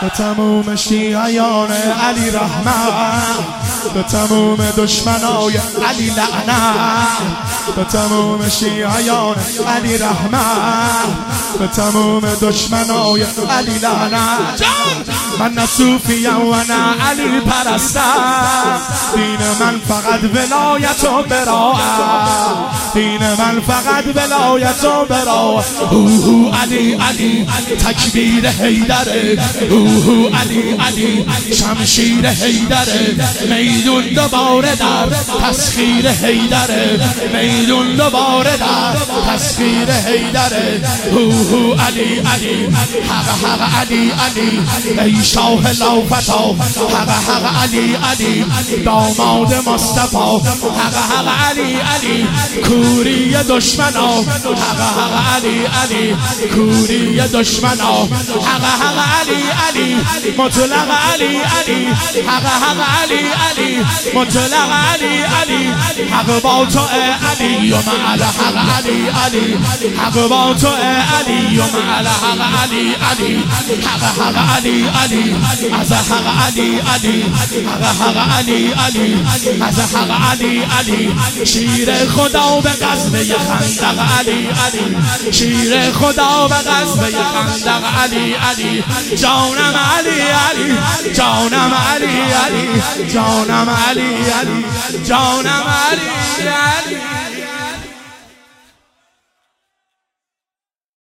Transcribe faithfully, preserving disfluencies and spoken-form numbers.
به تموم شیعیان علی رحمت، به تموم دشمنای علی لعنت، به تموم شیعیان علی رحمت، به تموم دشمنای علی لعنت. من نه صوفیم و نه علی پرستم، دین من فقط ولایت و براءت، دین من فقط ولایت و براءت. اوهو علی علی تکبیر حیدره، اوهو علی علی شمشیر حیدره، میدون دوباره در تسخیر حیدره، میدون دوباره در تسخیر حیدره. اوهو علی علی حق حق علی علی ای شاه لوفتا، حق حق علی علی داماد مصطفی، حق حق علی علی کوری دشمنا، حق حق علی علی کوری دشمنا، حق حق علی علی مطلق علی علی، حق حق علی علی مطلق علی علی، حق با تو علی و مع حق علی علی، حق با تو علی و مع حق علی علی، حق حق علی علی از حق علی علی، حق حق علی علی از حق علی علی. شیر خدا به قصد خندق علی علی، شیر خدا به قصد خندق علی علی. جانم علی علی، جانم علی علی، جانم علی علی، جانم علی علی.